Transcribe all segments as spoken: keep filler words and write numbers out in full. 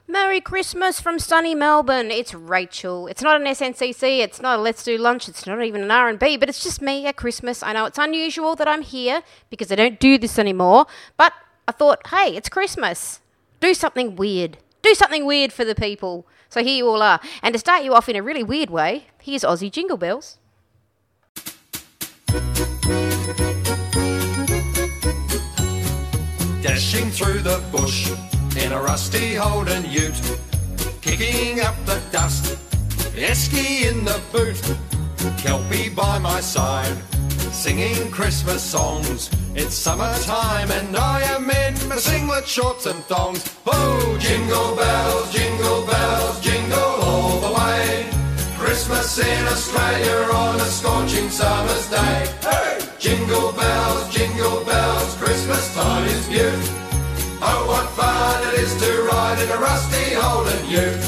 Merry Christmas from sunny Melbourne. It's Rachel. It's not an S N C C, it's not a Let's Do Lunch, it's not even an R and B, but it's just me at Christmas. I know it's unusual that I'm here because I don't do this anymore, but I thought, hey, it's Christmas. Do something weird. Do something weird for the people. So here you all are. And to start you off in a really weird way, here's Aussie Jingle Bells. Dashing through the bush in a rusty Holden ute, kicking up the dust, Esky in the boot, Kelpie by my side, singing Christmas songs. It's summertime and I am in my singlet, shorts and thongs. Oh, jingle bells, jingle bells, jingle all the way. Christmas in Australia on a scorching summer's day. Hey! Jingle bells, jingle bells, Christmas time is beaut. Oh, what fun it is to ride in a rusty Holden ute.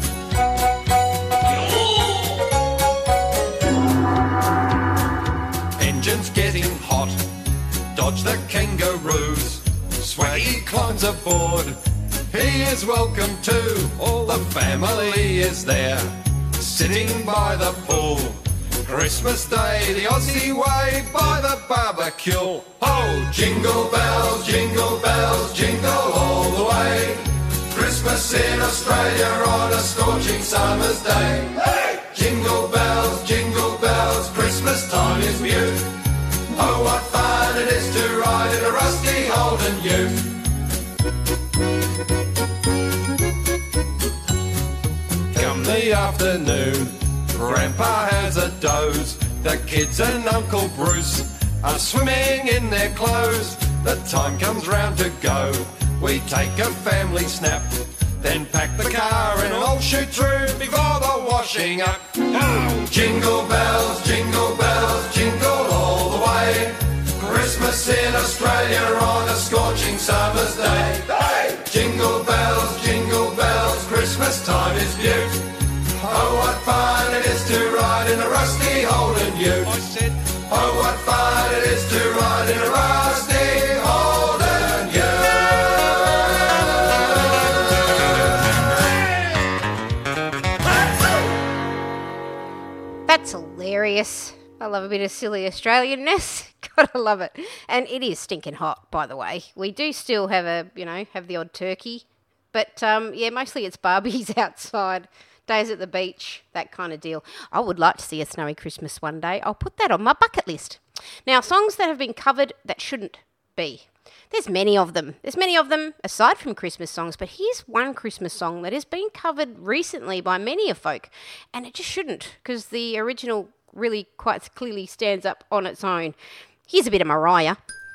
Engine's getting hot, dodge the kangaroos. Swaggy climbs aboard, he is welcome too. All the family is there, sitting by the pool. Christmas Day, the Aussie way, by the barbecue. Oh, jingle bells, jingle bells, jingle all the way. Christmas in Australia on a scorching summer's day. Hey! Jingle bells, jingle bells, Christmas time is beaut. Oh, what fun it is to ride in a rusty Holden ute. Come the afternoon, Grandpa has a doze. The kids and Uncle Bruce are swimming in their clothes. The time comes round to go. We take a family snap, then pack the car and all shoot through before the washing up. Oh, jingle bells, jingle bells, jingle all the way. Christmas in Australia on a scorching summer's day. Hey! Jingle bells, jingle bells, Christmas time is beaut. Oh, what fun it is to ride in a rusty Holden ute. I said, oh, what fun it is to ride in a rusty Holden ute. That's hilarious. I love a bit of silly Australianness. Gotta love it. And it is stinking hot, by the way. We do still have a, you know, have the odd turkey. But, um, yeah, mostly it's barbies outside. Days at the beach, that kind of deal. I would like to see a snowy Christmas one day. I'll put that on my bucket list. Now, songs that have been covered that shouldn't be. There's many of them. There's many of them aside from Christmas songs, but here's one Christmas song that has been covered recently by many a folk, and it just shouldn't, because the original really quite clearly stands up on its own. Here's a bit of Mariah.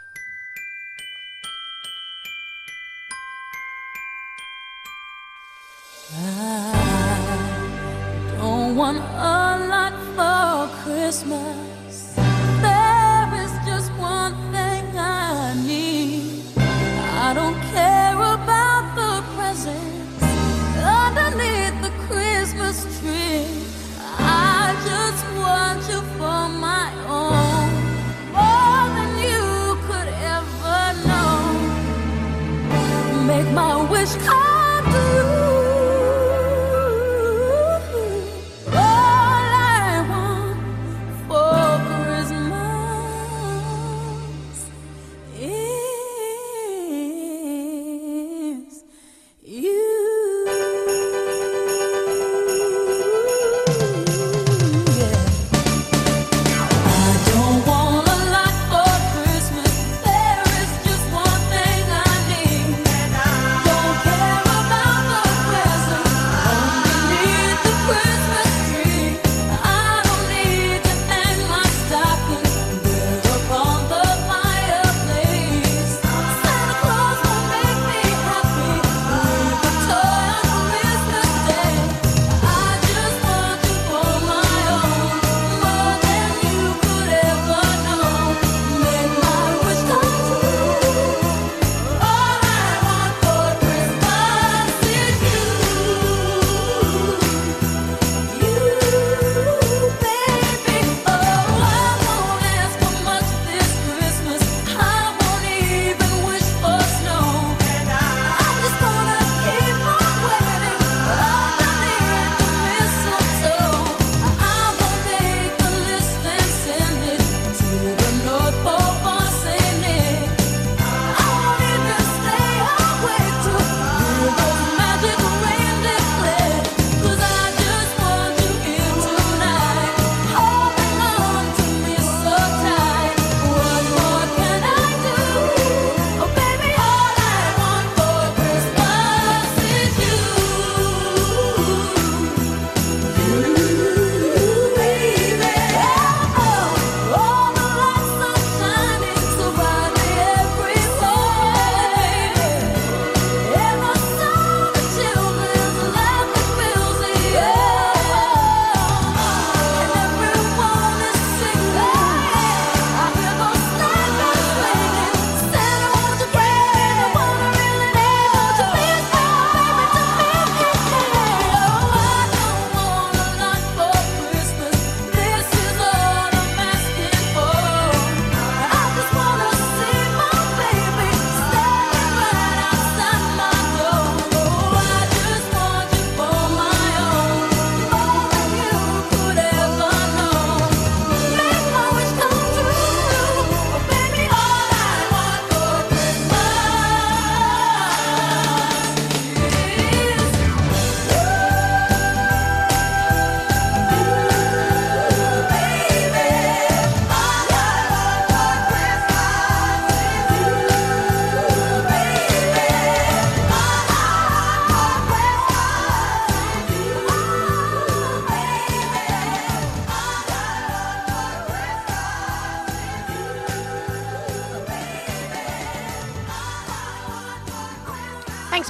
Don't want a lot for Christmas. There is just one thing I need. I don't care about the presents underneath the Christmas tree. I just want you for my own, more than you could ever know. Make my wish come true. For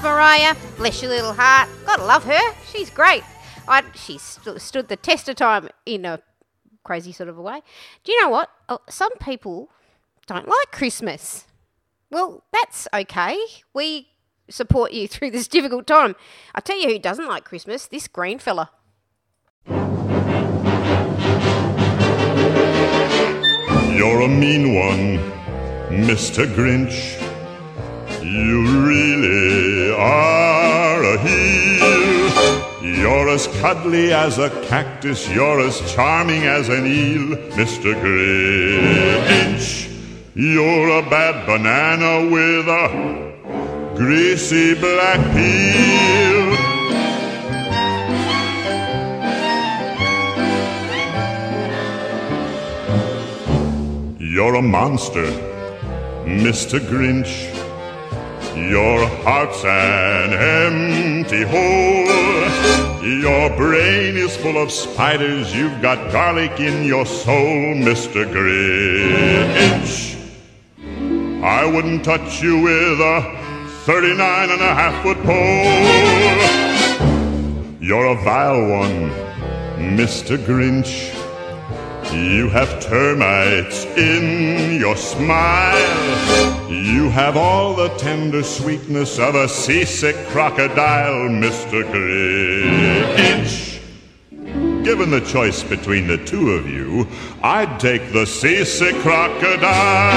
Mariah. Bless your little heart. Gotta love her. She's great. I, she st- stood the test of time in a crazy sort of a way. Do you know what? Oh, some people don't like Christmas. Well, that's okay. We support you through this difficult time. I'll tell you who doesn't like Christmas, this green fella. You're a mean one, Mister Grinch. You really are a heel. You're as cuddly as a cactus, you're as charming as an eel, Mister Grinch. You're a bad banana with a greasy black peel. You're a monster, Mister Grinch. Your heart's an empty hole. Your brain is full of spiders. You've got garlic in your soul, Mister Grinch. I wouldn't touch you with a thirty-nine and a half foot pole. You're a vile one, Mister Grinch. You have termites in your smile. You have all the tender sweetness of a seasick crocodile, Mister Grinch. Given the choice between the two of you, I'd take the seasick crocodile.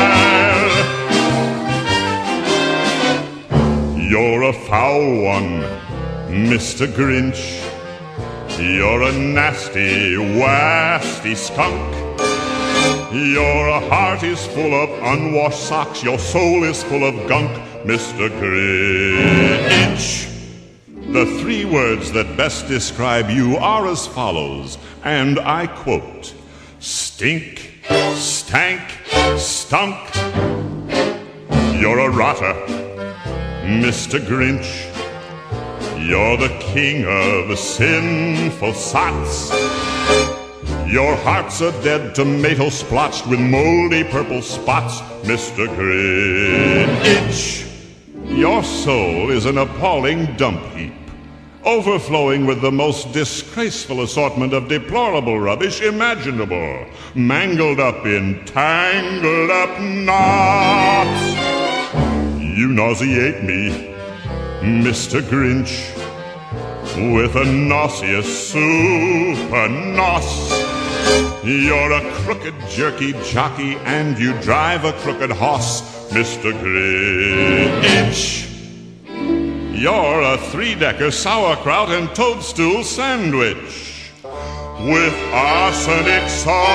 You're a foul one, Mister Grinch. You're a nasty, wasty skunk. Your heart is full of unwashed socks. Your soul is full of gunk, Mister Grinch. The three words that best describe you are as follows, and I quote: stink, stank, stunk. You're a rotter, Mister Grinch. You're the king of sinful sots. Your heart's a dead tomato splotched with moldy purple spots, Mister Grinch. Your soul is an appalling dump heap, overflowing with the most disgraceful assortment of deplorable rubbish imaginable, mangled up in tangled up knots. You nauseate me, Mister Grinch, with a nauseous super nos. You're a crooked jerky jockey and you drive a crooked hoss, Mister Grinch. You're a three-decker sauerkraut and toadstool sandwich with arsenic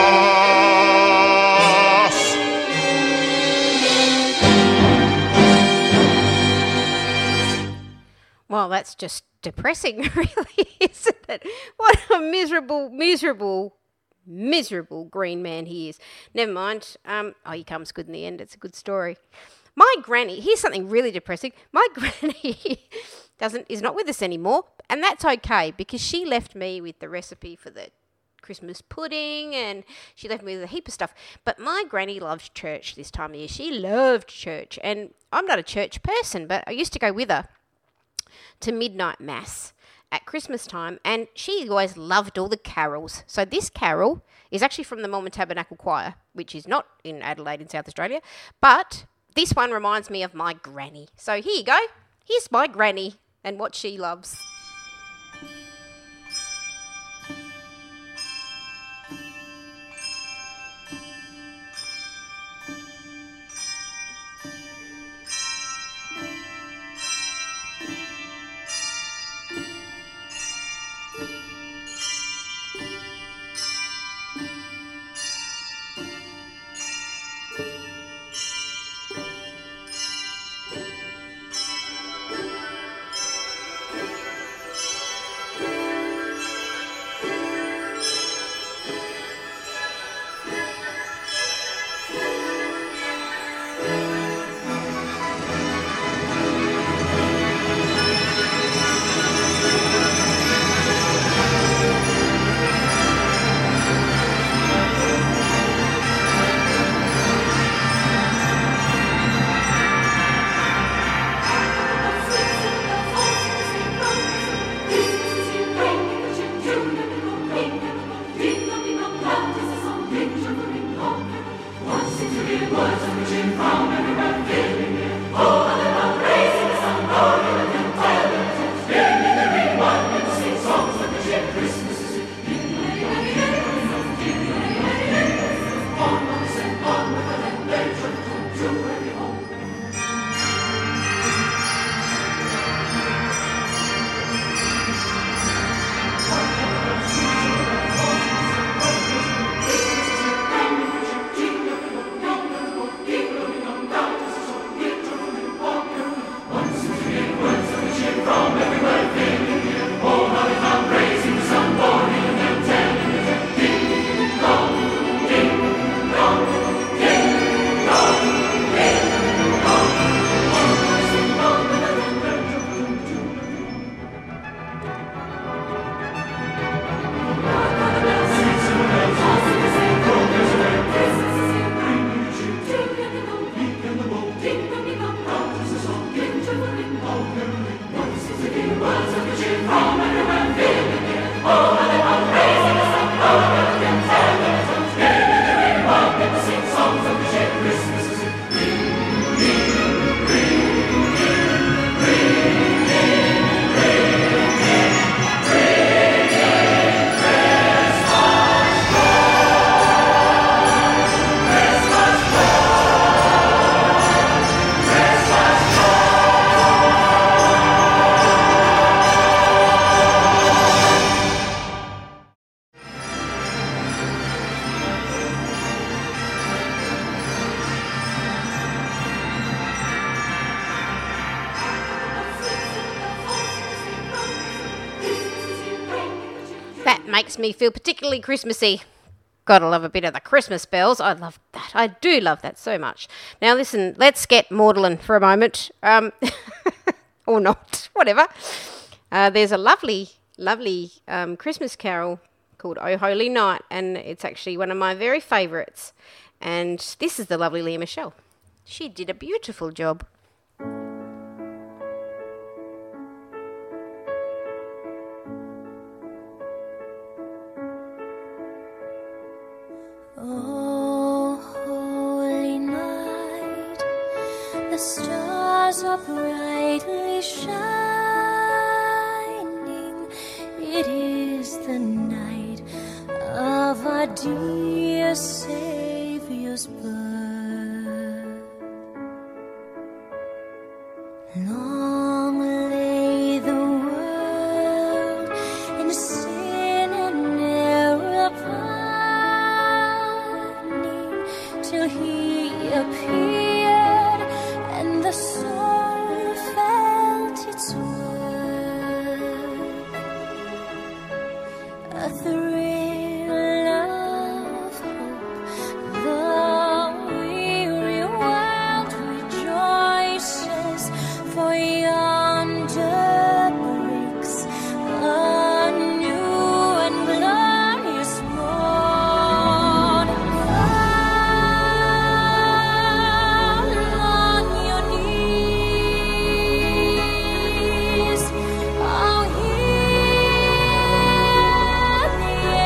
sauce. Well, that's just depressing, really, isn't it? What a miserable, miserable, miserable green man he is. Never mind. Um, oh, he comes good in the end. It's a good story. My granny, here's something really depressing. My granny doesn't is not with us anymore, and that's okay because she left me with the recipe for the Christmas pudding and she left me with a heap of stuff. But my granny loved church this time of year. She loved church, and I'm not a church person, but I used to go with her to midnight mass at Christmas time, and she always loved all the carols. So this carol is actually from the Mormon Tabernacle Choir, which is not in Adelaide in South Australia, but this one reminds me of my granny. So here you go. Here's my granny and what she loves. that makes me feel particularly Christmassy. Gotta love a bit of the Christmas bells. I love that. I do love that so much. Now listen, let's get maudlin for a moment. Um, or not, whatever. Uh, there's a lovely, lovely um, Christmas carol called O Holy Night, and it's actually one of my very favourites. And this is the lovely Leah Michelle. She did a beautiful job. Oh, holy night, the stars are brightly shining. It is the night of our dear Saviour's birth. Long lay the world in sin and error pining, till he appeared and the soul felt its worth. A thrill of hope, the weary world rejoices, for yonder breaks a new and glorious morn. Fall on your knees, oh, hear the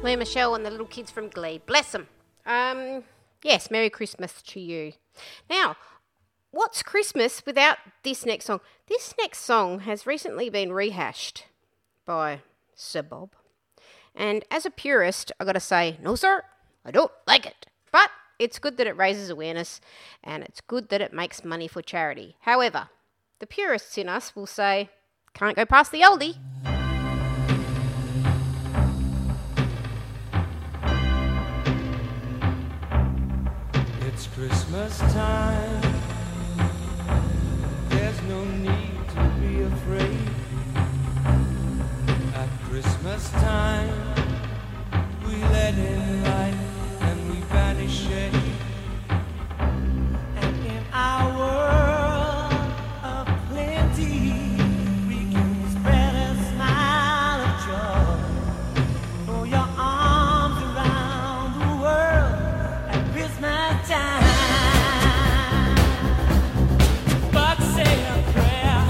Leah Michelle and the little kids from Glee. Bless them. Um, yes, Merry Christmas to you. Now, what's Christmas without this next song? This next song has recently been rehashed by Sir Bob. And as a purist, I got to say, no, sir, I don't like it. But it's good that it raises awareness and it's good that it makes money for charity. However, the purists in us will say, can't go past the oldie. It's Christmas time. There's no need to be afraid. At Christmas time, we let in light and we banish shade. And in our world of plenty, we can spread a smile of joy. Throw your arms around the world at Christmas time. But say a prayer,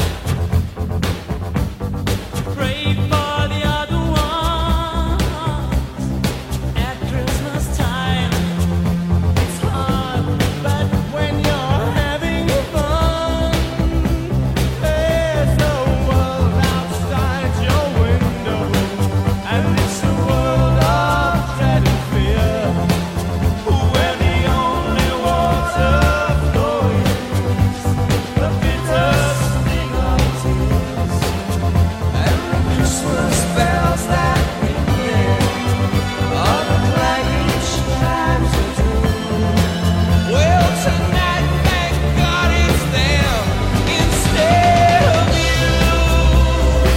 pray for the other ones. At Christmas time, it's hard, but when you're having fun, there's no world outside your window, and it's a world of dread and fear, where the only water flows, the bitter sting of tears, and the Christmas bells that ring are the clanging chimes of doom. Well, tonight, thank God it's them instead of you.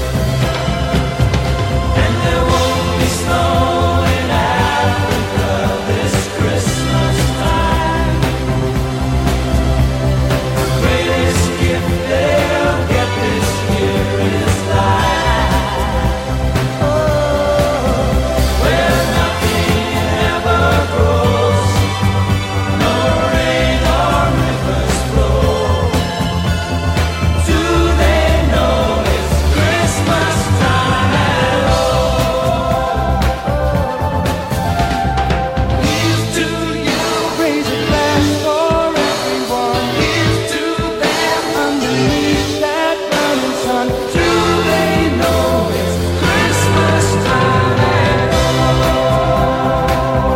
And there won't be snow in Africa this Christmas time. The greatest gift they'll get this year is life. Oh, where nothing ever grows, no rain or rivers flow. Do they know it's Christmas time at all? Here's to you, raise a glass for everyone. Here's to them underneath that burning sun. Do they know it's Christmas time at all?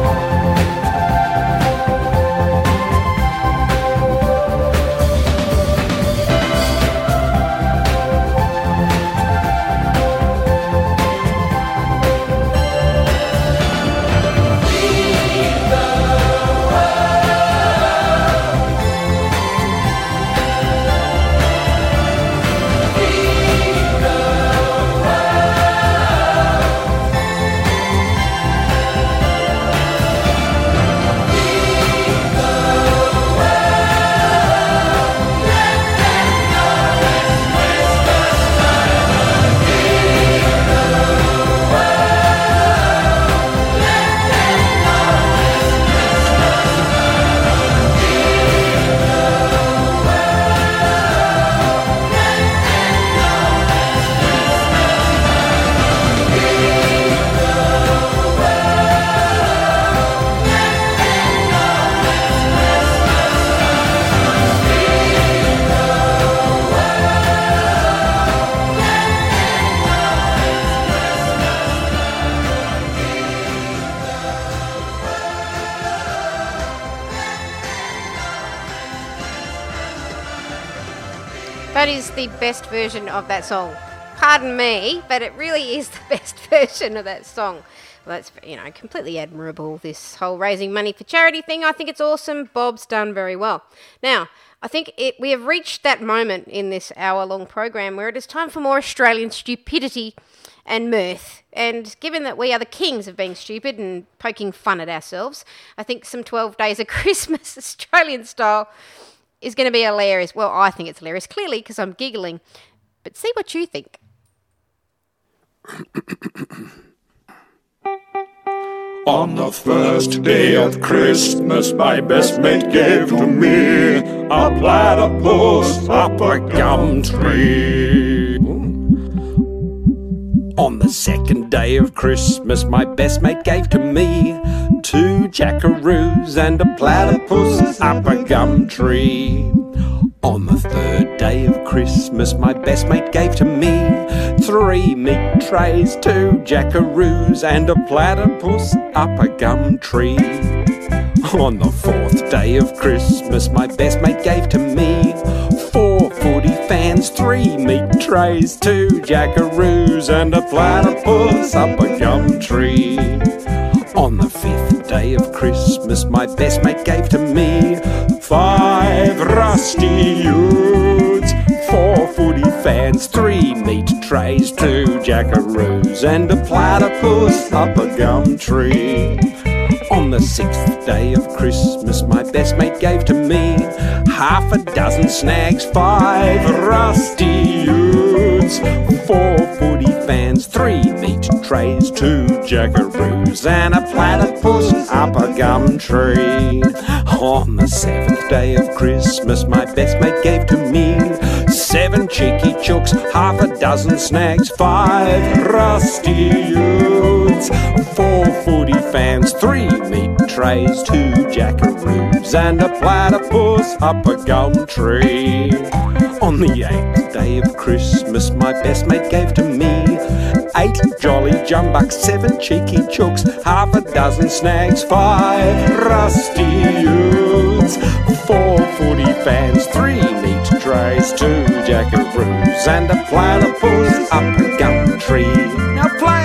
That is the best version of that song. Pardon me, but it really is the best version of that song. Well, that's, you know, completely admirable, this whole raising money for charity thing. I think it's awesome. Bob's done very well. Now, I think it, we have reached that moment in this hour-long program where it is time for more Australian stupidity and mirth. And given that we are the kings of being stupid and poking fun at ourselves, I think some twelve Days of Christmas Australian style is going to be hilarious. Well, I think it's hilarious, clearly, because I'm giggling. But see what you think. On the first day of Christmas, my best mate gave to me a platypus up a gum tree. On the second day of Christmas, my best mate gave to me two jackaroos and a platypus up a gum tree. On the third day of Christmas, my best mate gave to me three meat trays, two jackaroos and a platypus up a gum tree. On the fourth day of Christmas, my best mate gave to me four footy fans, three meat trays, two jackaroos and a platypus up a gum tree. On the fifth day of Christmas, my best mate gave to me five rusty utes, four footy fans, three meat trays, two jackaroos and a platypus up a gum tree. On the sixth day of Christmas, my best mate gave to me half a dozen snags, five rusty utes, four footy fans, three meat trays, two jackaroos and a platypus up a gum tree. On the seventh day of Christmas, my best mate gave to me seven cheeky chooks, half a dozen snags, five rusty utes, four footy fans, three meat trays, two jackaroos and a platypus up a gum tree. On the eighth day of Christmas, my best mate gave to me eight jolly jumbucks, seven cheeky chooks, half a dozen snags, five rusty utes, four footy fans, three meat trays, two jackaroos and a platypus up a gum tree. Now play!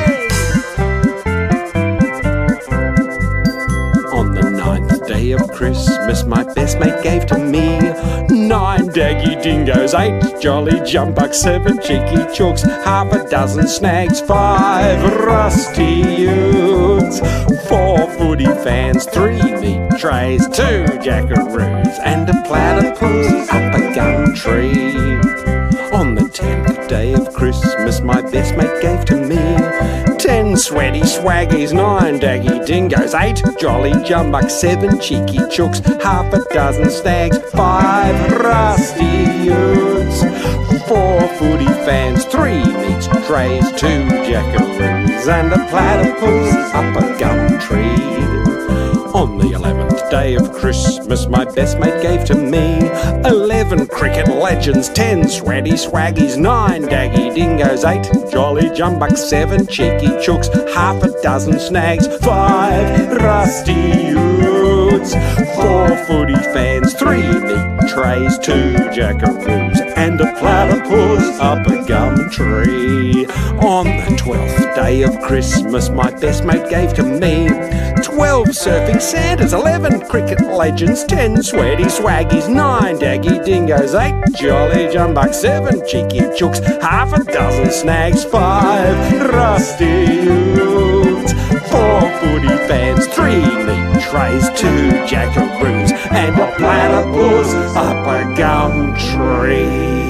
On the ninth day of Christmas, my best mate gave to me nine daggy dingoes, eight jolly jumbucks, seven cheeky chooks, half a dozen snags, five rusty utes, four footy fans, three meat trays, two jackaroos and a platypus up a gum tree. On the tenth day of Christmas, my best mate gave to me ten sweaty swaggies, nine daggy dingoes, eight jolly jumbucks, seven cheeky chooks, half a dozen stags, five rusty utes, four footy fans, three meat trays, two jackaroos and a platypus up a gum tree. On the eleventh day of Christmas, my best mate gave to me eleven cricket legends, ten sweaty swaggies, nine daggy dingoes, eight jolly jumbucks, seven cheeky chooks, half a dozen snags, five rusty utes, four footy fans, three meat trays, two jackaroos and a platypus up a gum tree. On the twelfth day of Christmas, my best mate gave to me twelve surfing Santas, eleven cricket legends, ten sweaty swaggies, nine daggy dingoes, eight jolly jumbucks, seven cheeky chooks, half a dozen snags, five rusty utes, four footy fans, three meat trays, two jackaroos and a platypus up a gum tree.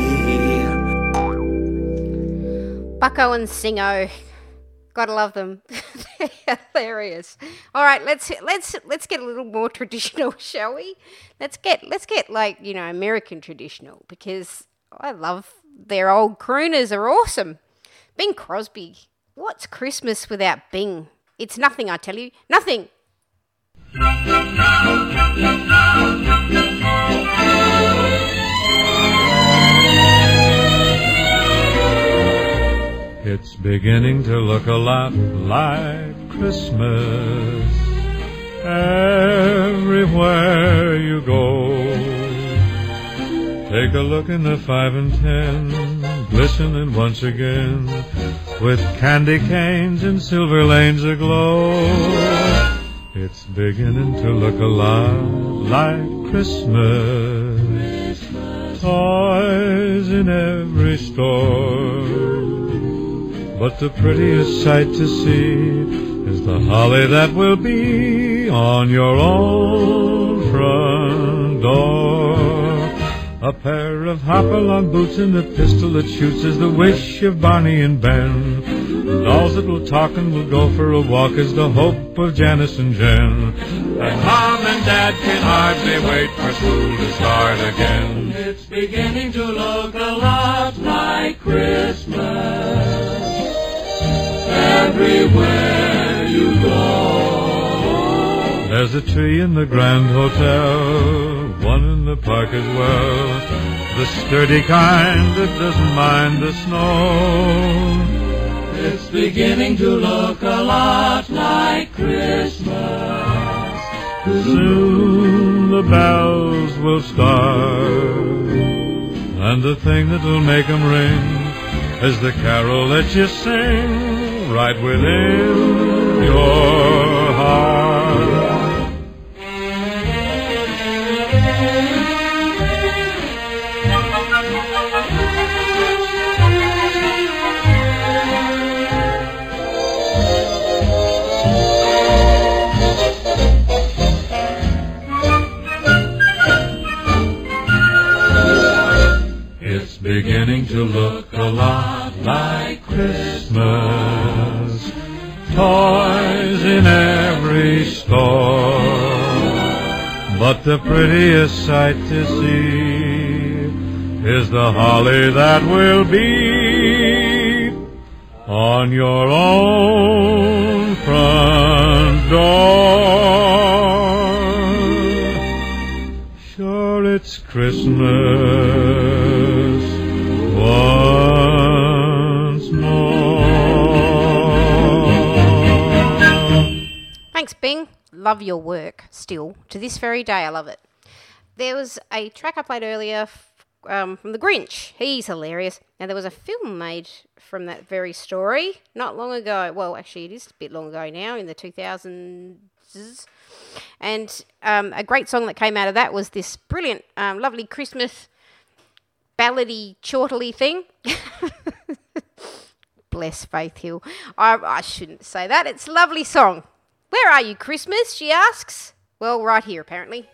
Bucko and Singo. Gotta love them. They're hilarious. All right, let's let's let's get a little more traditional, shall we? Let's get let's get like, you know, American traditional, because I love their old crooners are awesome. Bing Crosby. What's Christmas without Bing? It's nothing, I tell you. Nothing. It's beginning to look a lot like Christmas everywhere you go. Take a look in the five and ten, glistening once again, with candy canes and silver lanes aglow. It's beginning to look a lot like Christmas, toys in every store. But the prettiest sight to see is the holly that will be on your own front door. A pair of hop-along boots and a pistol that shoots is the wish of Barney and Ben. Dolls that will talk and will go for a walk is the hope of Janice and Jen. And Mom and Dad can hardly wait for school to start again. It's beginning to look a lot like Christmas everywhere you go. There's a tree in the Grand Hotel, one in the park as well, the sturdy kind that doesn't mind the snow. It's beginning to look a lot like Christmas. Soon the bells will start, and the thing that'll make 'em ring is the carol that you sing right within your heart. It's beginning to look a lot like Christmas. Toys in every store, but the prettiest sight to see is the holly that will be on your own front door. Sure, it's Christmas once more. Thanks, Bing. Love your work still. To this very day, I love it. There was a track I played earlier f- um, from The Grinch. He's hilarious. Now, there was a film made from that very story not long ago. Well, actually, it is a bit long ago now, in the two thousands. And um, a great song that came out of that was this brilliant, um, lovely Christmas ballady, chortly thing. Bless Faith Hill. I, I shouldn't say that. It's a lovely song. Where are you, Christmas? She asks. Well, right here, apparently.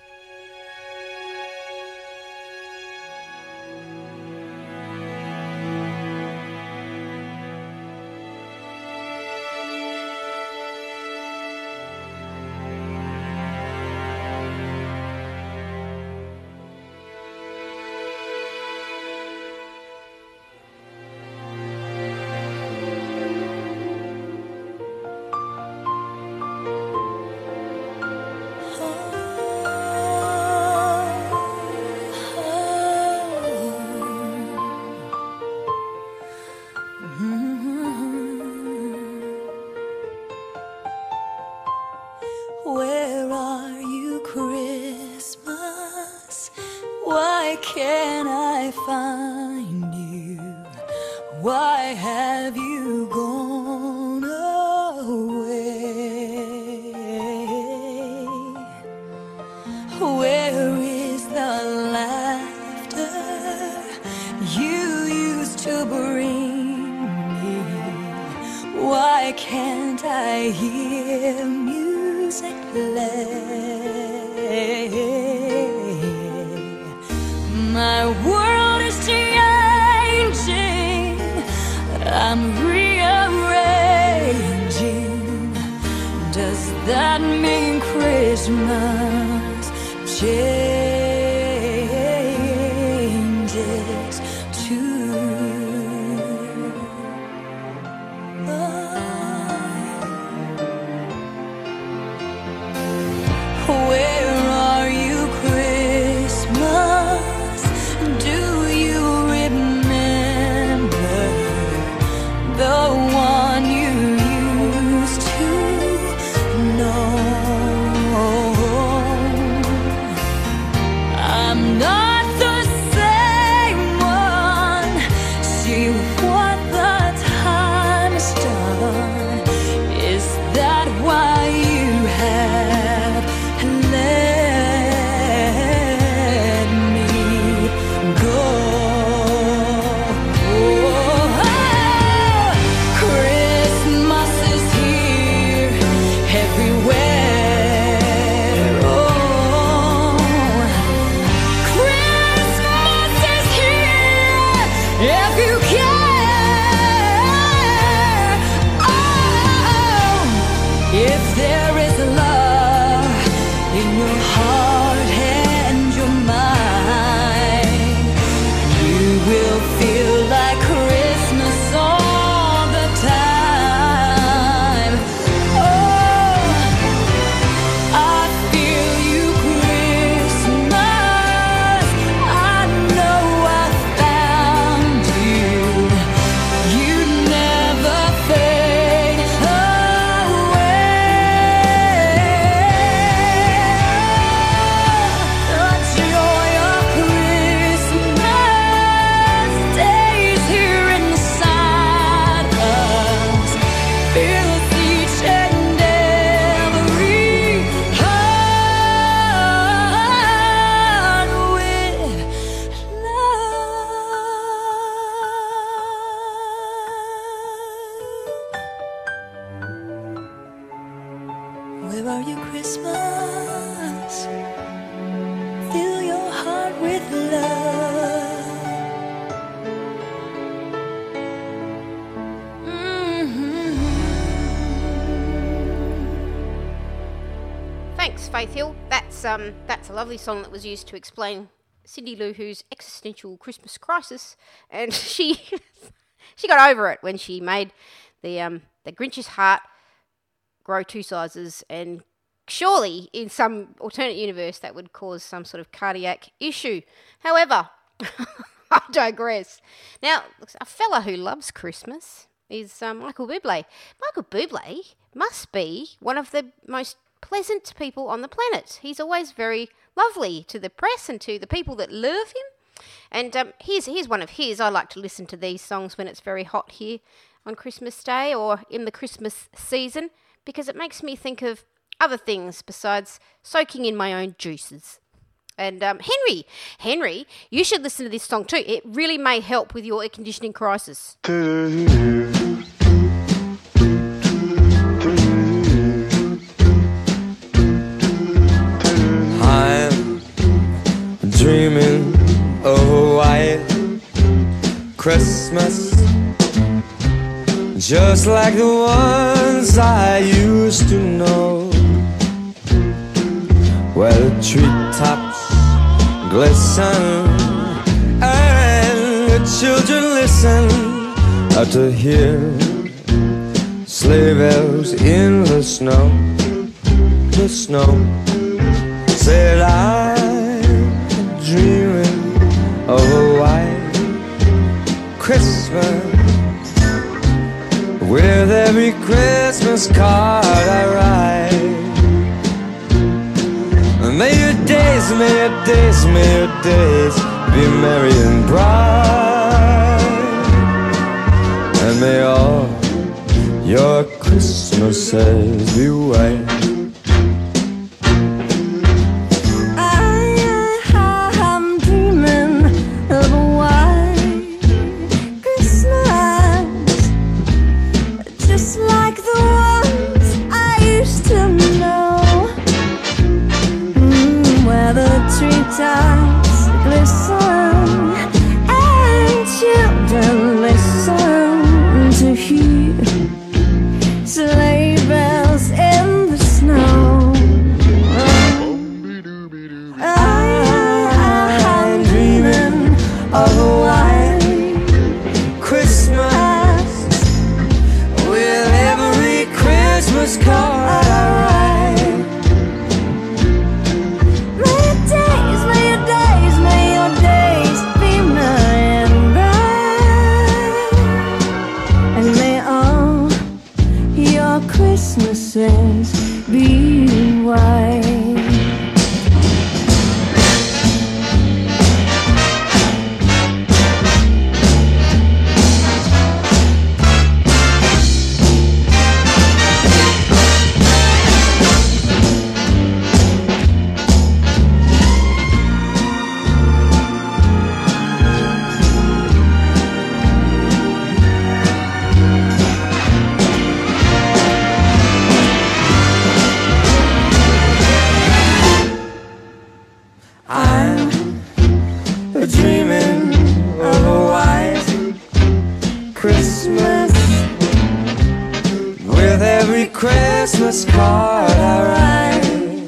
Where are you, Christmas? Why can't I find you? Why have you gone away? Where is the laughter you used to bring me? Why can't I hear music play? My world is changing, I'm rearranging. Does that mean Christmas changes too? Where are you, Christmas? Do you remember the one you used to know? Faith Hill. That's um, that's a lovely song that was used to explain Cindy Lou Who's existential Christmas crisis, and she she got over it when she made the um, the Grinch's heart grow two sizes, and surely in some alternate universe that would cause some sort of cardiac issue. However, I digress. Now, a fella who loves Christmas is um, Michael Bublé. Michael Bublé must be one of the most pleasant people on the planet. He's always very lovely to the press and to the people that love him. And um, here's, here's one of his. I like to listen to these songs when it's very hot here on Christmas Day or in the Christmas season, because it makes me think of other things besides soaking in my own juices. And um, Henry, Henry, you should listen to this song too. It really may help with your air conditioning crisis. I'm dreaming of a white Christmas, just like the ones I used to know, where the treetops glisten and the children listen to hear sleigh bells in the snow, the snow. Said I'm dreaming of a white Christmas, with every Christmas card I write. May your days, may your days, may your days be merry and bright, and may all your Christmases be white. Treetops glisten and children listen to hear sleigh bells in the snow. I'm dreaming of a white Christmas, with every Christmas card I write. Christmases be white. Dreaming of a white Christmas, with every Christmas card I write.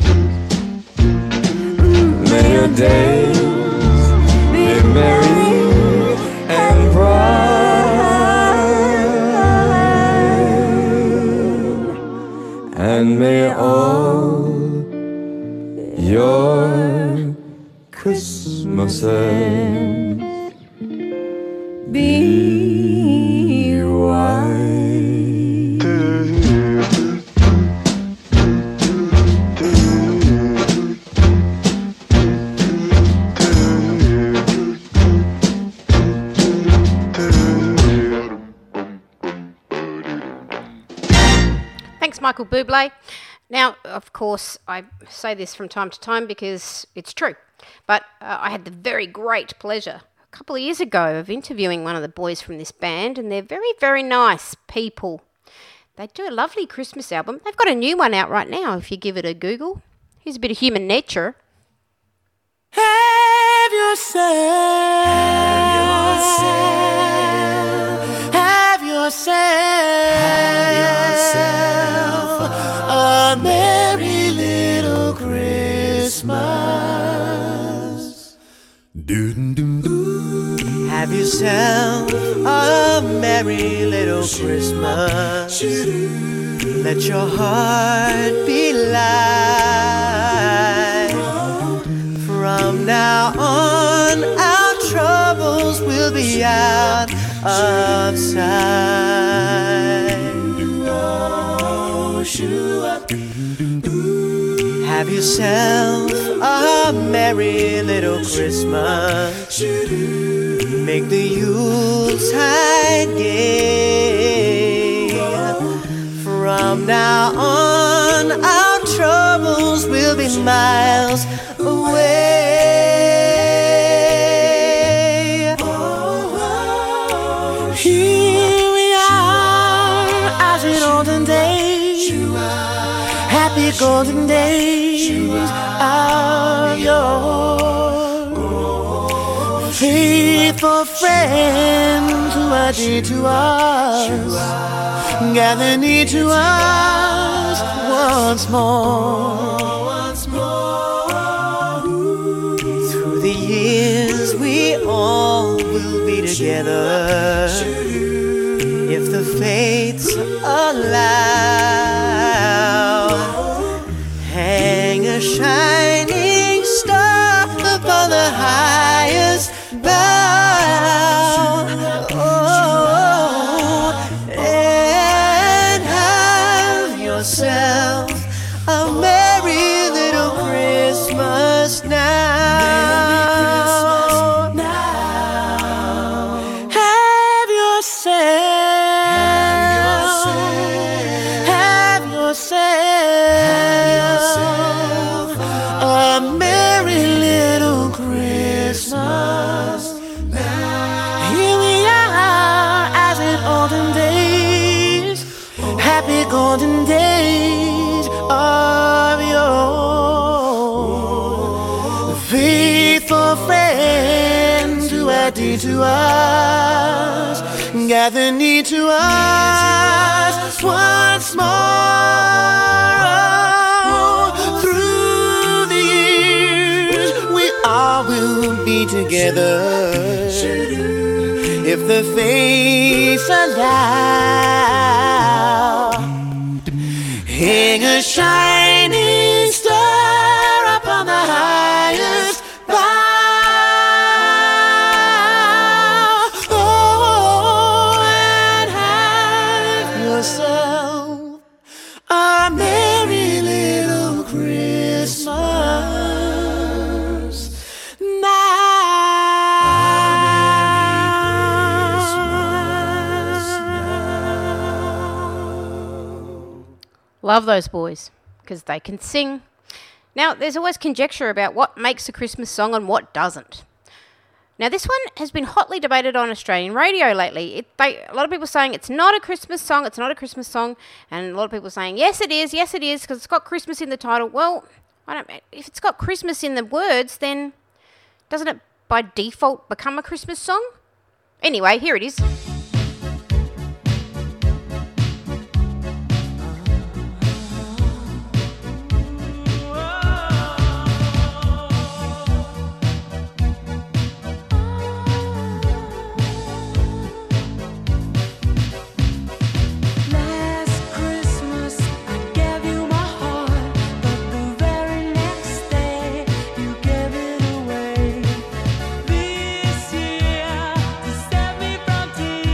May your days be merry and bright, and may all your Christmases be white. Thanks, Michael Bublé. Now, of course, I say this from time to time because it's true, but uh, I had the very great pleasure a couple of years ago of interviewing one of the boys from this band, and they're very, very nice people. They do a lovely Christmas album. They've got a new one out right now if you give it a Google. Here's a bit of Human Nature. Have yourself, have yourself, have yourself, have yourself a merry little Christmas. Have yourself a merry little Christmas. Let your heart be light. From now on, our troubles will be out of sight. Have yourself a merry little Christmas. Make the Yuletide gay. From now on, our troubles will be miles away. Here we are, as in olden days. Happy golden days of yore. Faithful friends who are dear to us, gather near to us once more. Through the years we all will be together, if the fates allow. Hang a shining star upon the highest bough, oh, and have yourself a merry little Christmas now. Have yourself, have yourself a merry little Christmas. Here we are, as in olden days, happy golden days of yore. Faithful friends who are dear to us, gather near to us once more. Through the years we all will be together, if the fates allow. Hang a shining star upon the highest bough, oh, and have yourself a merry little Christmas now. Love those boys, because they can sing. Now, there's always conjecture about what makes a Christmas song and what doesn't. Now, this one has been hotly debated on Australian radio lately. It, they, a lot of people saying it's not a Christmas song, it's not a Christmas song, and a lot of people saying, yes, it is, yes, it is, because it's got Christmas in the title. Well, I don't. If it's got Christmas in the words, then doesn't it by default become a Christmas song? Anyway, here it is. This year, to set me from tears.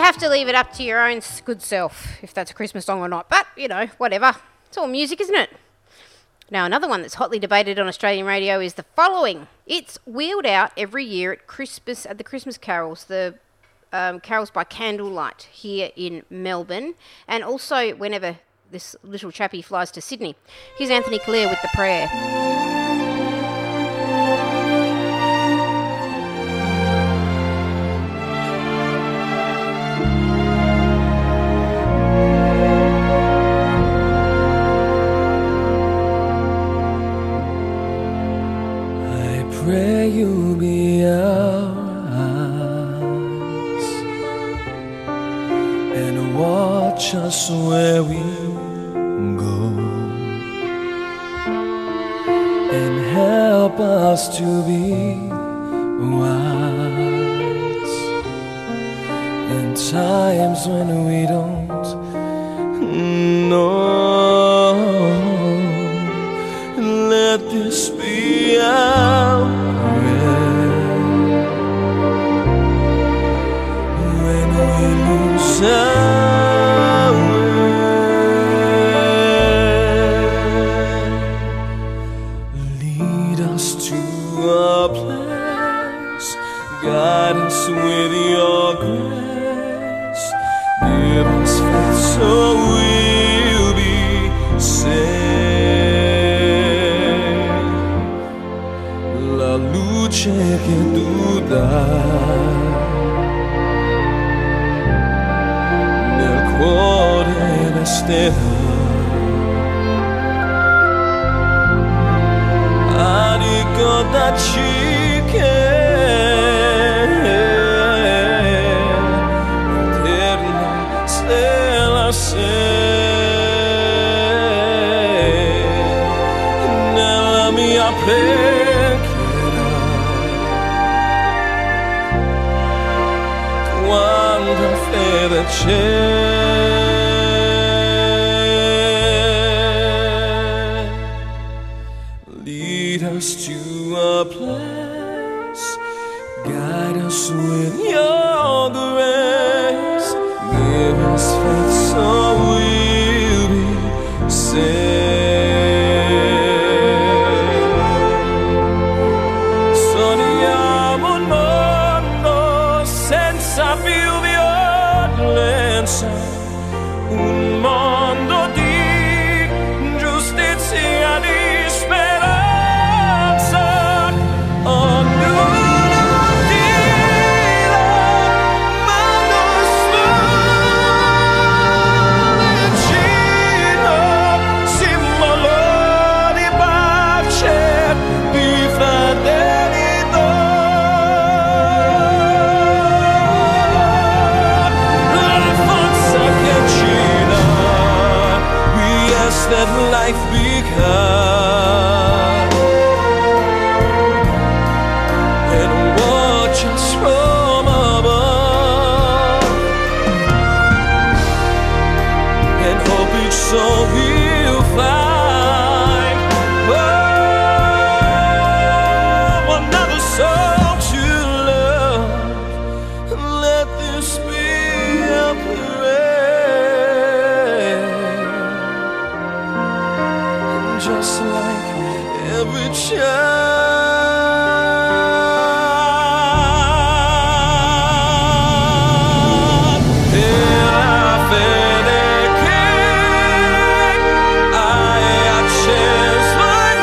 have to leave it up to your own s- good self if that's a Christmas song or not. But, you know, whatever. It's all music, isn't it? Now, another one that's hotly debated on Australian radio is the following. It's wheeled out every year at Christmas, at the Christmas carols, the um, carols by candlelight here in Melbourne, and also whenever this little chappie flies to Sydney. Here's Anthony Clear with The Prayer. Pray you'll be our eyes and watch us where we go and help us to be wise in times when we don't know. Let this be our prayer when we lose our way. Lead us to a place, guide us with your grace, give us faith so we'll be saved. La luce che tu dai nel cuore resterà. A ricordarci che eterna stella sei nella mia preghiera. Quanta fede c'è, lead us to a place, guide us with your grace, give us faith so we'll be saved. Sogniamo un mondo senza più violenza, un mondo di giustizia, di speranza. Ognuno di là, ma non vicino, simbolo di pace, di fraternità. La forza che ci dà, we ask that life become and watch us from above and hope each soul will find oh, another soul to love. Let this be a prayer, just like every child. Della fede che hai acceso in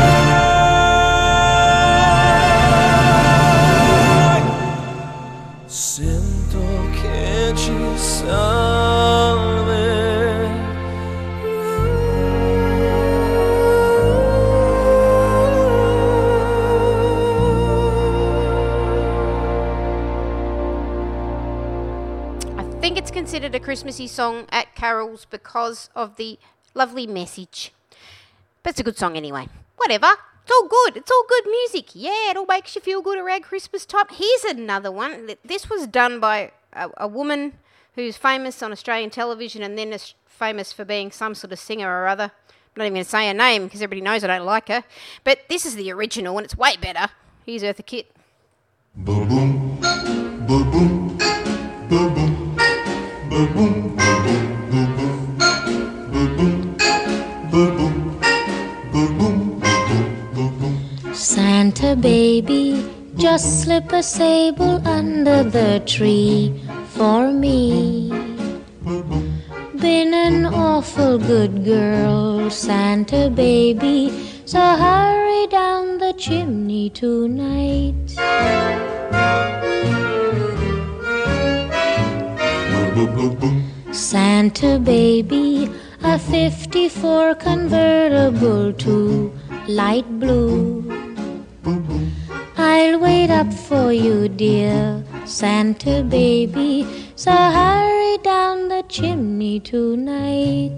noi, sento che ci I think it's considered a Christmassy song at carols because of the lovely message. But it's a good song anyway. Whatever. It's all good. It's all good music. Yeah, it all makes you feel good around Christmas time. Here's another one. This was done by a, a woman who's famous on Australian television and then is famous for being some sort of singer or other. I'm not even going to say her name because everybody knows I don't like her. But this is the original and it's way better. Here's Eartha Kitt. Boom boom, boom boom, boom boom, Santa baby, just slip a sable under the tree for me. Been an awful good girl, Santa baby, so hurry down the chimney tonight. Santa baby, a fifty-four convertible to light blue. I'll wait up for you, dear Santa baby, so hurry down the chimney tonight.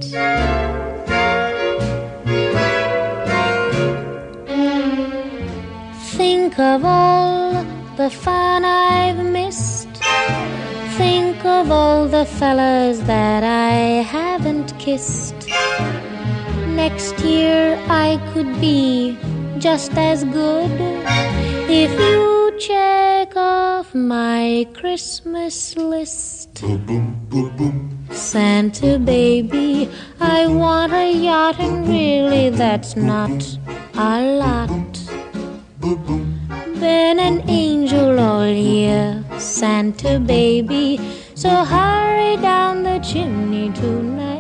Think of all the fun I've missed. Think of all the fellas that I haven't kissed. Next year I could be just as good if you check off my Christmas list. Santa baby, I want a yacht, and really that's not a lot. Been an angel all year, Santa baby, so hurry down the chimney tonight.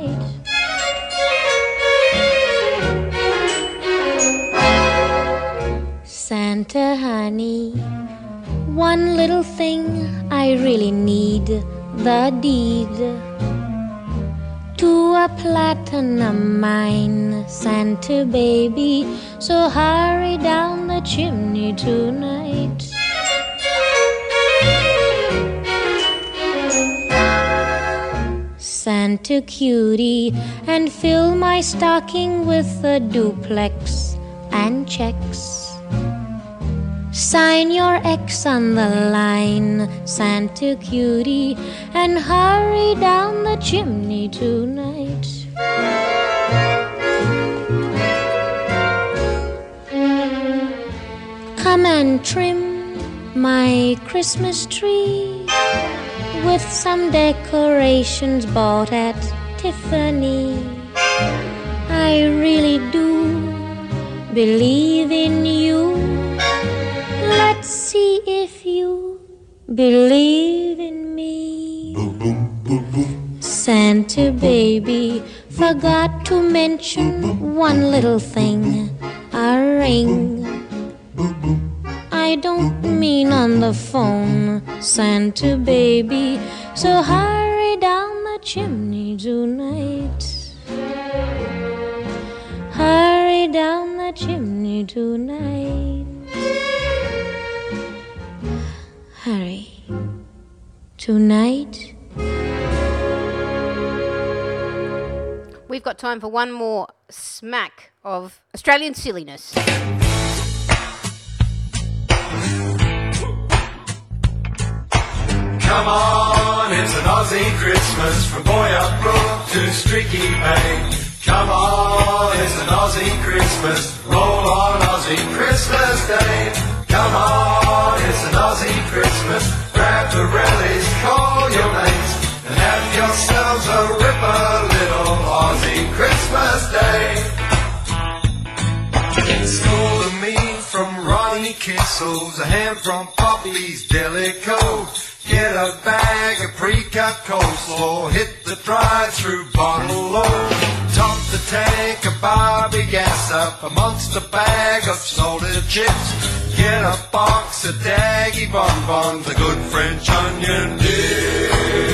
Santa honey, one little thing I really need, the deed to a platinum mine, Santa baby, so hurry down the chimney tonight. Santa cutie, and fill my stocking with a duplex and checks. Sign your X on the line, Santa cutie, and hurry down the chimney tonight. Come and trim my Christmas tree with some decorations bought at Tiffany. I really do believe in you. Let's see if you believe in me. Santa baby, forgot to mention one little thing, a ring. I don't mean on the phone, Santa baby, so hurry down the chimney tonight. Hurry down the chimney tonight. Hurry. Tonight. We've got time for one more smack of Australian silliness. Come on, it's an Aussie Christmas from Boyup Brook to Streaky Bay. Come on, it's an Aussie Christmas, roll on Aussie Christmas Day. Come on, it's an Aussie Christmas, grab the rallies, call your mates, and have yourselves a ripper little Aussie Christmas Day. Stole to me from Ronnie Kissel's, a ham from Poppy's Delico. Get a bag of pre-cut coleslaw, hit the drive-through bottle low. Top the tank of Barbie gas up amongst a bag of salted chips. Get a box of Daggy bonbons, a good French onion dip.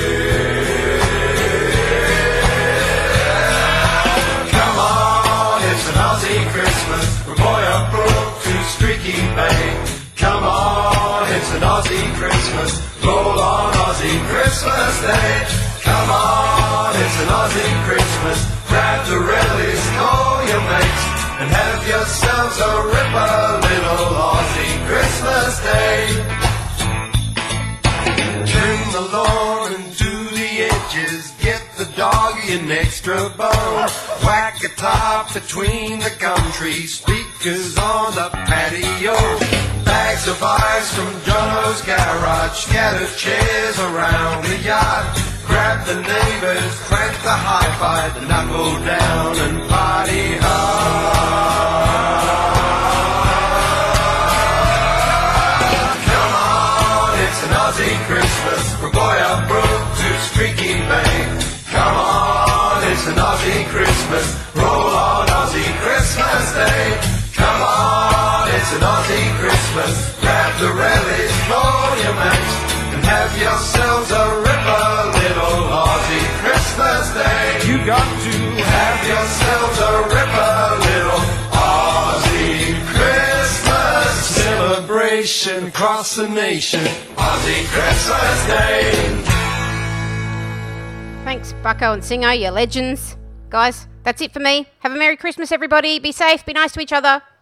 Come on, it's an Aussie Christmas from Boyup Brook to Streaky Bay. Come on, it's an Aussie Christmas, roll on Aussie Christmas Day. Come on, it's an Aussie Christmas, grab the rallies, call your mates, and have yourselves a ripper little Aussie Christmas Day. Trim the lawn and do the edges, get the doggy an extra bone. Whack a top between the gum trees, speakers on the patio. Bags of ice from Jono's garage, scattered chairs around the yard. Grab the neighbors, crank the hi-fi, the knuckle down and party hard. Come on, it's an Aussie Christmas, from Boya Brook to Streaky Bay. Come on, it's an Aussie Christmas, roll on Aussie Christmas Day. Come on, it's an Aussie Christmas, grab the relish, roll your mates, and have yourselves a ripper little Aussie Christmas Day. You got to have yourselves a ripper little Aussie Christmas celebration across the nation. Aussie Christmas Day. Thanks, Bucko and Singo, you legends. Guys, that's it for me. Have a Merry Christmas, everybody. Be safe, be nice to each other.